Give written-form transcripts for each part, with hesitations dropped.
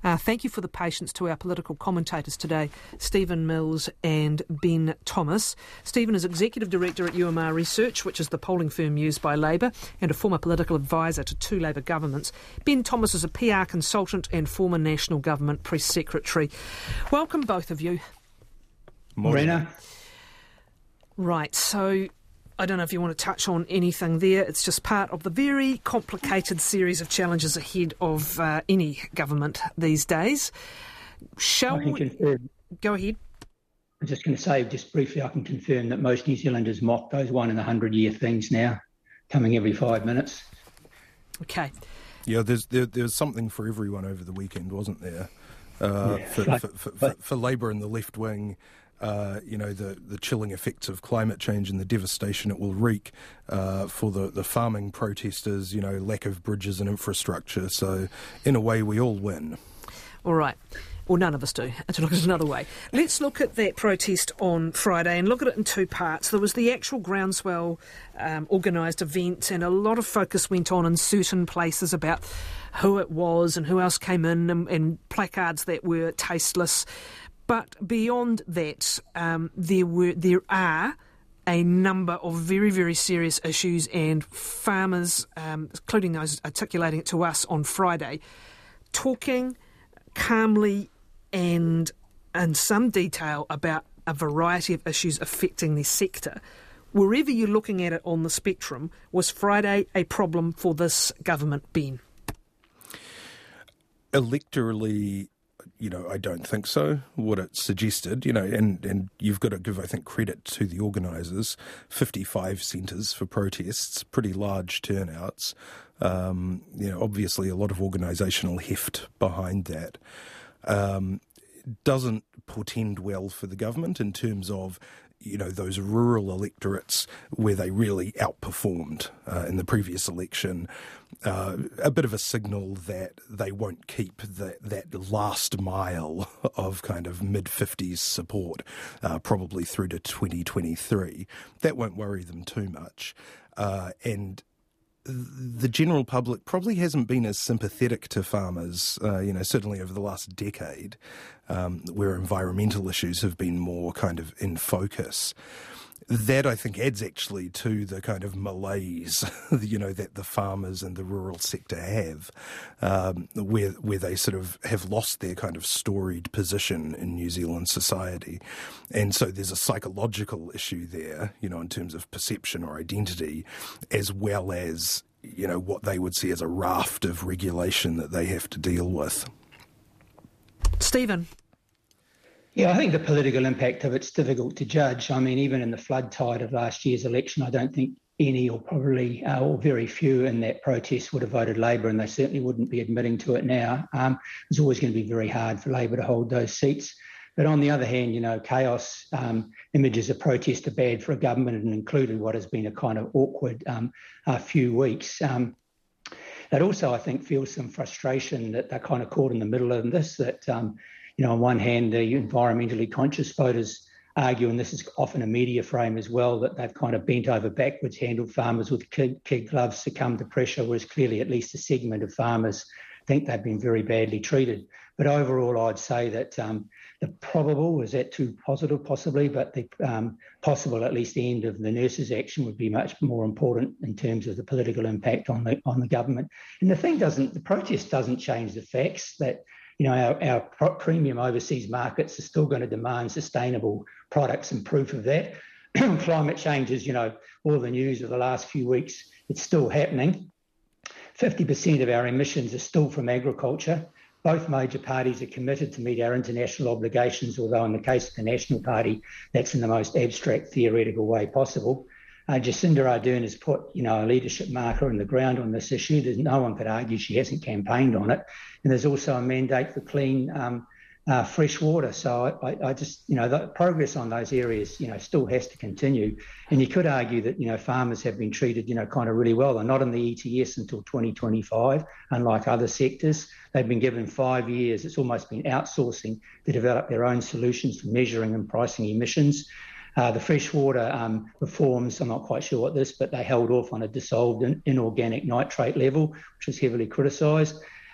Thank you for the patience to our political commentators today, Stephen Mills and Ben Thomas. Stephen is Executive Director at UMR Research, which is the polling firm used by Labour, and a former political advisor to two Labour governments. Ben Thomas is a PR consultant and former National Government Press Secretary. Welcome, both of you. Morena. Right, so I don't know if you want to touch on anything there. It's just part of the very complicated series of challenges ahead of any government these days. Shall we... confirm. Go ahead. I'm just going to say, just briefly, I can confirm that most New Zealanders mock those 1 in a 100-year things now, coming every 5 minutes. Okay. Yeah, there's something for everyone over the weekend, wasn't there? For Labour and the left wing. The chilling effects of climate change and the devastation it will wreak for the farming protesters, lack of bridges and infrastructure. So, in a way, we all win. All right. Well, none of us do, to look at it another way. Let's look at that protest on Friday and look at it in two parts. There was the actual groundswell organised event, and a lot of focus went on in certain places about who it was and who else came in, and placards that were tasteless. But beyond that, there are a number of very, very serious issues, and farmers, including those articulating it to us on Friday, talking calmly and in some detail about a variety of issues affecting the sector. Wherever you're looking at it on the spectrum, was Friday a problem for this government, Ben? Electorally, I don't think so. What it suggested, and you've got to give, I think, credit to the organisers. 55 centres for protests, pretty large turnouts. Obviously a lot of organisational heft behind that. Doesn't portend well for the government in terms of, those rural electorates where they really outperformed in the previous election. A bit of a signal that they won't keep that last mile of kind of mid-50s support, probably through to 2023. That won't worry them too much. And the general public probably hasn't been as sympathetic to farmers, certainly over the last decade, where environmental issues have been more kind of in focus. That, I think, adds actually to the kind of malaise, that the farmers and the rural sector have, where they sort of have lost their kind of storied position in New Zealand society. And so there's a psychological issue there, in terms of perception or identity, as well as, what they would see as a raft of regulation that they have to deal with. Stephen. Yeah, I think the political impact of it's difficult to judge. I mean, even in the flood tide of last year's election, I don't think any or probably or very few in that protest would have voted Labour, and they certainly wouldn't be admitting to it now. It's always going to be very hard for Labour to hold those seats. But on the other hand, chaos images of protest are bad for a government, and included what has been a kind of awkward few weeks. That also, I think, feels some frustration that they're kind of caught in the middle of this, that on one hand, the environmentally conscious voters argue, and this is often a media frame as well, that they've kind of bent over backwards, handled farmers with kid gloves, succumbed to pressure, whereas clearly at least a segment of farmers think they've been very badly treated. But overall, I'd say that the probable, is that too positive possibly, but the possible at least end of the nurses' action would be much more important in terms of the political impact on the government. And the protest doesn't change the facts that our premium overseas markets are still going to demand sustainable products, and proof of that. Climate change is, all the news of the last few weeks, it's still happening. 50% of our emissions are still from agriculture. Both major parties are committed to meet our international obligations, although in the case of the National Party, that's in the most abstract, theoretical way possible. Jacinda Ardern has put, a leadership marker in the ground on this issue. No one could argue she hasn't campaigned on it. And there's also a mandate for clean, fresh water. So I just, the progress on those areas, still has to continue. And you could argue that, farmers have been treated, kind of really well. They're not in the ETS until 2025, unlike other sectors. They've been given 5 years. It's almost been outsourcing to develop their own solutions for measuring and pricing emissions. The freshwater reforms, I'm not quite sure what this, but they held off on a dissolved inorganic nitrate level, which was heavily criticised.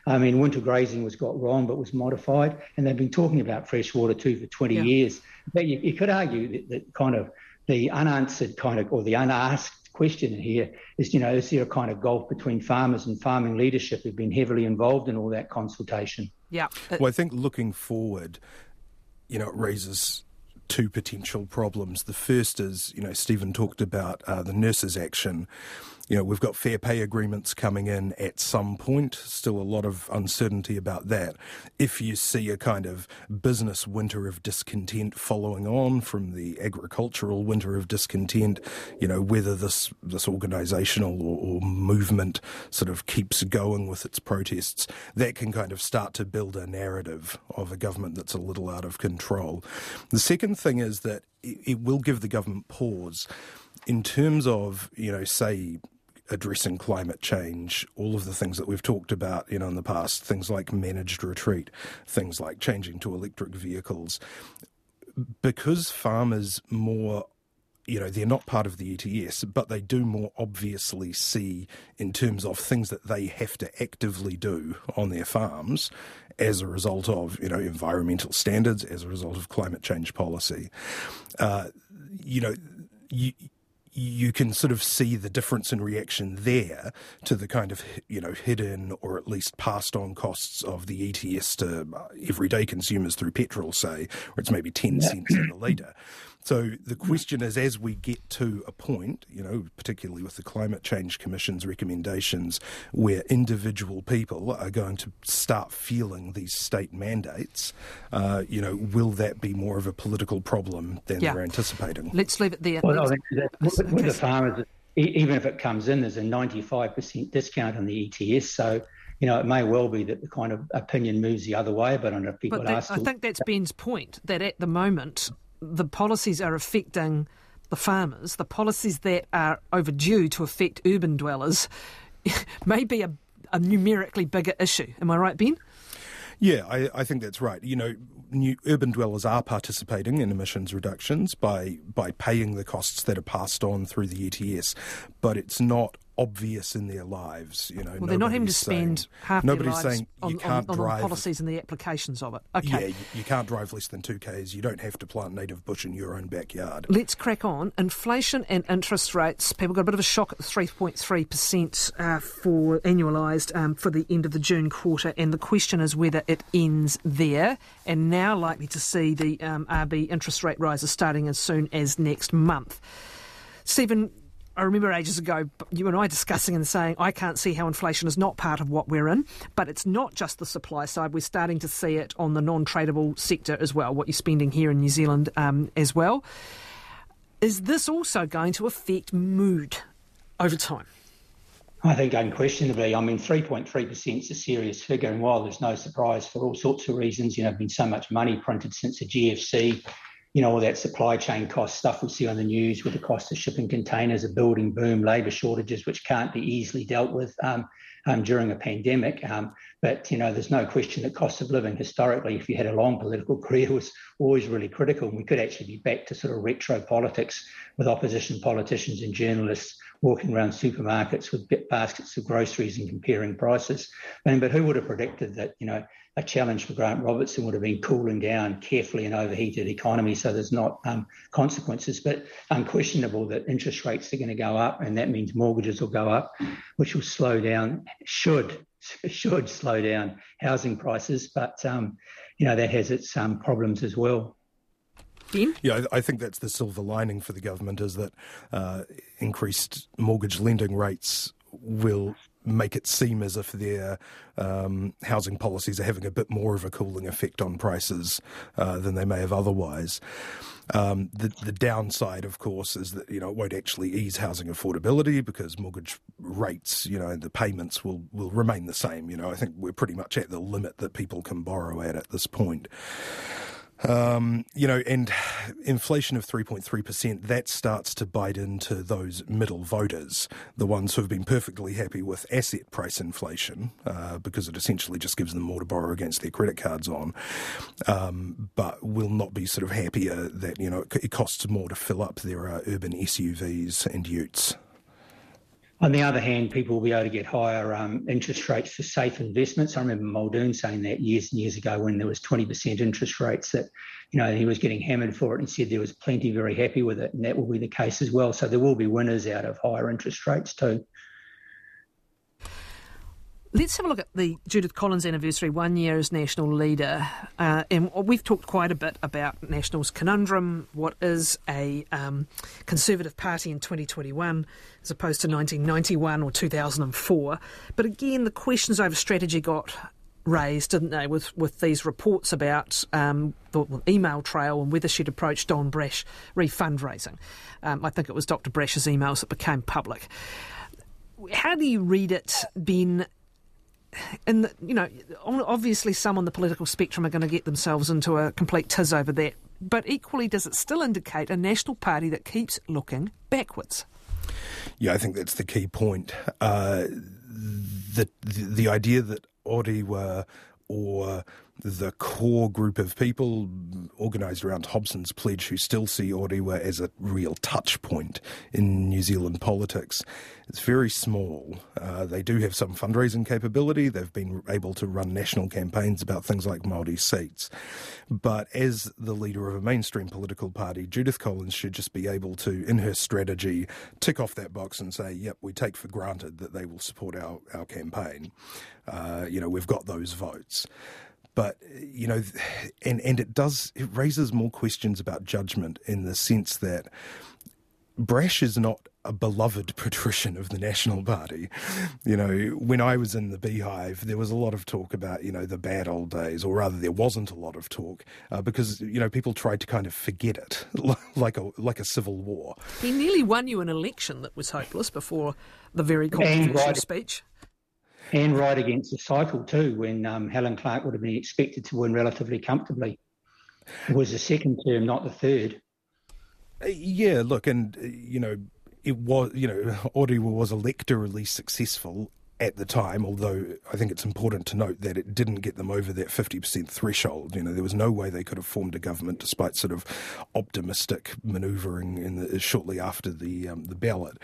I mean, winter grazing was got wrong but was modified, and they've been talking about freshwater too for 20 years. But you could argue that kind of the unanswered kind of, or the unasked question here is, is there a kind of gulf between farmers and farming leadership who've been heavily involved in all that consultation? Yeah. Well, I think looking forward, it raises two potential problems. The first is, Stephen talked about the nurses' action. We've got fair pay agreements coming in at some point, still a lot of uncertainty about that. If you see a kind of business winter of discontent following on from the agricultural winter of discontent, whether this organisational or movement sort of keeps going with its protests, that can kind of start to build a narrative of a government that's a little out of control. The second thing is that it will give the government pause in terms of, say, addressing climate change, all of the things that we've talked about, in the past, things like managed retreat, things like changing to electric vehicles. Because farmers more, they're not part of the ETS, but they do more obviously see in terms of things that they have to actively do on their farms as a result of, environmental standards, as a result of climate change policy. You can sort of see the difference in reaction there to the kind of, hidden or at least passed on costs of the ETS to everyday consumers through petrol, say, where it's maybe 10 cents in a litre. So the question is, as we get to a point, particularly with the Climate Change Commission's recommendations, where individual people are going to start feeling these state mandates, will that be more of a political problem than they're anticipating? Let's leave it there. Well, I think with the farmers, even if it comes in, there's a 95% discount on the ETS, so it may well be that the kind of opinion moves the other way, but I don't know if people are still... I think that's Ben's point, that at the moment the policies are affecting the farmers. The policies that are overdue to affect urban dwellers may be a numerically bigger issue. Am I right, Ben? Yeah, I think that's right. New urban dwellers are participating in emissions reductions by paying the costs that are passed on through the ETS, but it's not obvious in their lives. Well, they're not having to spend half their lives on the drive policies and the applications of it. Okay. Yeah, you can't drive less than 2 k's. You don't have to plant native bush in your own backyard. Let's crack on. Inflation and interest rates. People got a bit of a shock at 3.3% for annualised for the end of the June quarter, and the question is whether it ends there, and now likely to see the RB interest rate rises starting as soon as next month. Stephen, I remember ages ago you and I discussing and saying I can't see how inflation is not part of what we're in, but it's not just the supply side. We're starting to see it on the non-tradable sector as well, what you're spending here in New Zealand as well. Is this also going to affect mood over time? I think unquestionably. 3.3% is a serious figure, and while there's no surprise for all sorts of reasons, there's been so much money printed since the GFC, all that supply chain cost stuff we see on the news with the cost of shipping containers, a building boom, labour shortages, which can't be easily dealt with during a pandemic. But there's no question that cost of living historically, if you had a long political career, was always really critical. And we could actually be back to sort of retro politics with opposition politicians and journalists walking around supermarkets with baskets of groceries and comparing prices. But who would have predicted that, a challenge for Grant Robertson would have been cooling down carefully an overheated economy so there's not consequences, but unquestionable that interest rates are going to go up, and that means mortgages will go up, which will slow down, should slow down housing prices, but that has its problems as well. Ben? Yeah, I think that's the silver lining for the government, is that increased mortgage lending rates will make it seem as if their housing policies are having a bit more of a cooling effect on prices than they may have otherwise. The downside, of course, is that, it won't actually ease housing affordability because mortgage rates, the payments will remain the same. I think we're pretty much at the limit that people can borrow at this point. And inflation of 3.3%, that starts to bite into those middle voters, the ones who have been perfectly happy with asset price inflation, because it essentially just gives them more to borrow against their credit cards on, but will not be sort of happier that, it costs more to fill up their urban SUVs and utes. On the other hand, people will be able to get higher interest rates for safe investments. I remember Muldoon saying that years and years ago when there was 20% interest rates that, he was getting hammered for it, and said there was plenty very happy with it, and that will be the case as well. So there will be winners out of higher interest rates too. Let's have a look at the Judith Collins anniversary, 1 year as National leader. And we've talked quite a bit about National's conundrum, what is a Conservative Party in 2021 as opposed to 1991 or 2004. But again, the questions over strategy got raised, didn't they, with these reports about the email trail and whether she'd approached Don Brash re-fundraising. I think it was Dr Brash's emails that became public. How do you read it, Ben? And, obviously some on the political spectrum are going to get themselves into a complete tiz over that. But equally, does it still indicate a National Party that keeps looking backwards? Yeah, I think that's the key point. The idea that Orewa or the core group of people organised around Hobson's Pledge who still see Orewa as a real touch point in New Zealand politics. It's very small. They do have some fundraising capability. They've been able to run national campaigns about things like Māori seats. But as the leader of a mainstream political party, Judith Collins should just be able to, in her strategy, tick off that box and say, yep, we take for granted that they will support our campaign. We've got those votes. But, and it raises more questions about judgment in the sense that Brash is not a beloved patrician of the National Party. When I was in the Beehive, there was a lot of talk about, the bad old days, or rather there wasn't a lot of talk because, people tried to kind of forget it like a civil war. He nearly won you an election that was hopeless before the very controversial speech. And right against the cycle too, when Helen Clark would have been expected to win relatively comfortably. It was the second term, not the third. Yeah, look, and, it was, Orewa was electorally successful at the time, although I think it's important to note that it didn't get them over that 50% threshold. There was no way they could have formed a government despite sort of optimistic manoeuvring shortly after the ballot.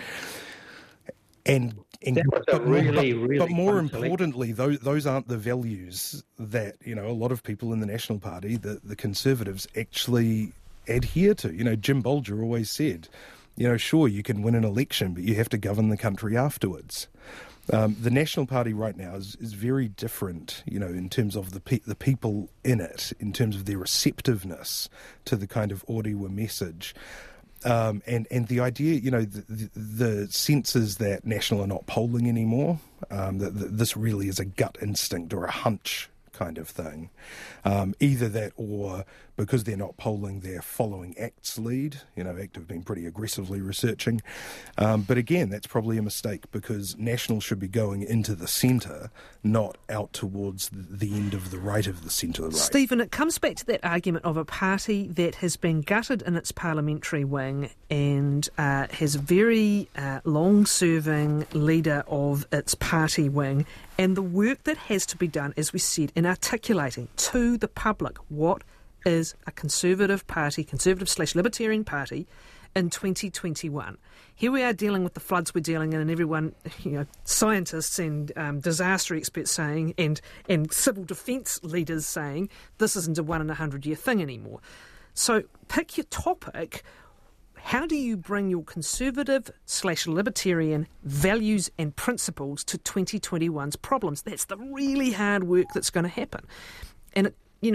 But more importantly, those aren't the values that a lot of people in the National Party, the Conservatives, actually adhere to. Jim Bolger always said, sure, you can win an election, but you have to govern the country afterwards. The National Party right now is very different, in terms of the people in it, in terms of their receptiveness to the kind of Orewa message. And the idea, the sense is that National are not polling anymore, that this really is a gut instinct or a hunch kind of thing. Either that or because they're not polling, they're following ACT's lead. ACT have been pretty aggressively researching. But again, that's probably a mistake because National should be going into the centre, not out towards the end of the right of the centre. Right. Stephen, it comes back to that argument of a party that has been gutted in its parliamentary wing and has a very long-serving leader of its party wing, and the work that has to be done, as we said, in articulating to the public what is a Conservative party, Conservative/Libertarian party in 2021. Here we are dealing with the floods we're dealing in, and everyone, scientists and disaster experts saying, and civil defence leaders saying, this isn't a 1 in 100 year thing anymore. So pick your topic. How do you bring your Conservative/Libertarian values and principles to 2021's problems? That's the really hard work that's going to happen. And,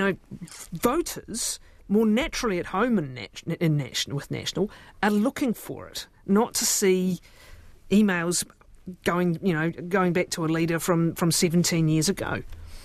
voters, more naturally at home with National, are looking for it, not to see emails going back to a leader from 17 years ago.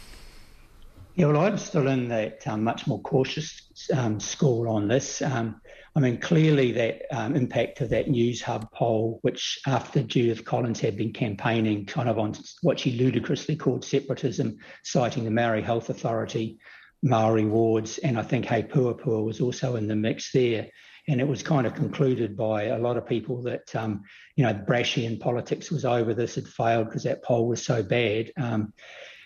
Yeah, well, I'm still in that much more cautious school on this. Clearly that impact of that News Hub poll, which after Judith Collins had been campaigning kind of on what she ludicrously called separatism, citing the Maori Health Authority, Maori wards, and I think Hei Puapua was also in the mix there. And it was kind of concluded by a lot of people that, Brashian politics was over, this had failed because that poll was so bad.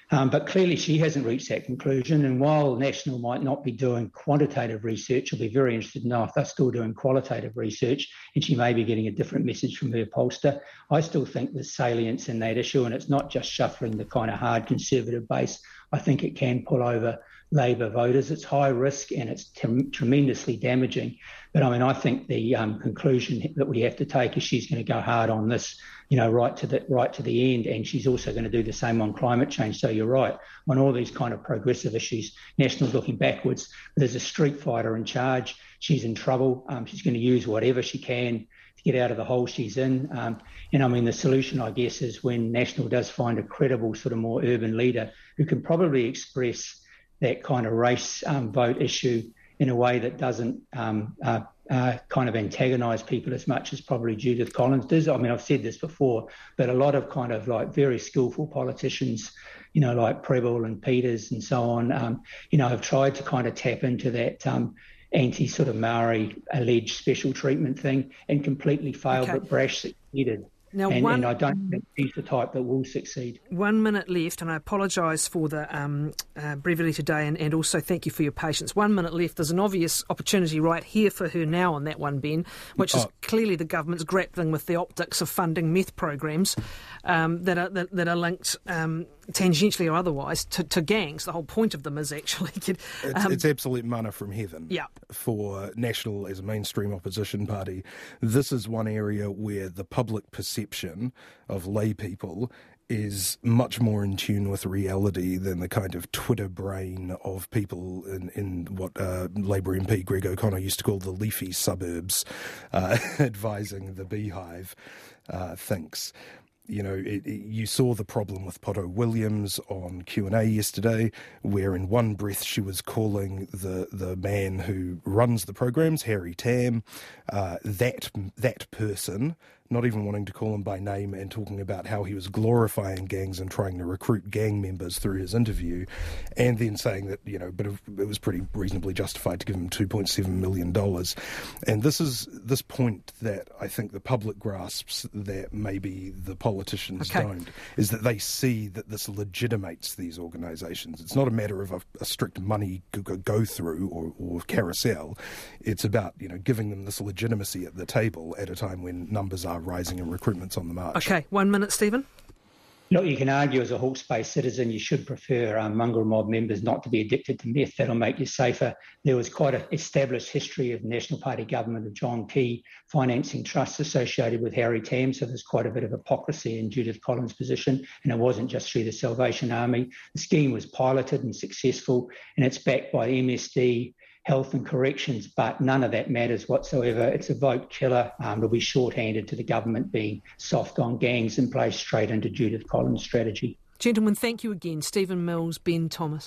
But clearly she hasn't reached that conclusion. And while National might not be doing quantitative research, I'll be very interested to know if they're still doing qualitative research, and she may be getting a different message from her pollster. I still think there's salience in that issue, and it's not just shuffling the kind of hard Conservative base. I think it can pull over Labor voters. It's high risk and it's tremendously damaging. But I mean, I think the conclusion that we have to take is she's going to go hard on this, right to the end, and she's also going to do the same on climate change. So you're right, on all these kind of progressive issues, National's looking backwards. There's a street fighter in charge. She's in trouble. She's going to use whatever she can to get out of the hole she's in. And I mean, the solution, I guess, is when National does find a credible sort of more urban leader who can probably express that kind of race vote issue in a way that doesn't kind of antagonise people as much as probably Judith Collins does. I mean, I've said this before, but a lot of kind of like very skillful politicians, like Prebble and Peters and so on, have tried to kind of tap into that anti sort of Maori alleged special treatment thing and completely failed, but Brash succeeded. Now, and I don't think he's the type that will succeed. 1 minute left, and I apologise for the brevity today, and also thank you for your patience. 1 minute left. There's an obvious opportunity right here for her now on that one, Ben, which is clearly the government's grappling with the optics of funding meth programs that are linked tangentially or otherwise to gangs. The whole point of them is actually... it's absolute manna from heaven for National as a mainstream opposition party. This is one area where the public perception of lay people is much more in tune with reality than the kind of Twitter brain of people in what Labour MP Greg O'Connor used to call the leafy suburbs, advising the beehive, thinks. You saw the problem with Poto Williams on Q&A yesterday, where in one breath she was calling the man who runs the programs, Harry Tam, that person, not even wanting to call him by name, and talking about how he was glorifying gangs and trying to recruit gang members through his interview, and then saying that, but it was pretty reasonably justified to give him $2.7 million. And this is this point that I think the public grasps that maybe the politicians don't, is that they see that this legitimates these organisations. It's not a matter of a strict money go through or carousel. It's about, giving them this legitimacy at the table at a time when numbers are rising and recruitment's on the march. Okay, 1 minute, Stephen. Look, you can argue as a Hawke's-based citizen you should prefer mongrel mob members not to be addicted to meth. That'll make you safer. There was quite an established history of the National Party government of John Key financing trusts associated with Harry Tam, so there's quite a bit of hypocrisy in Judith Collins' position, and it wasn't just through the Salvation Army. The scheme was piloted and successful, and it's backed by MSD, Health and Corrections, but none of that matters whatsoever. It's a vote killer. It'll be shorthanded to the government being soft on gangs and plays straight into Judith Collins' strategy. Gentlemen, thank you again. Stephen Mills, Ben Thomas.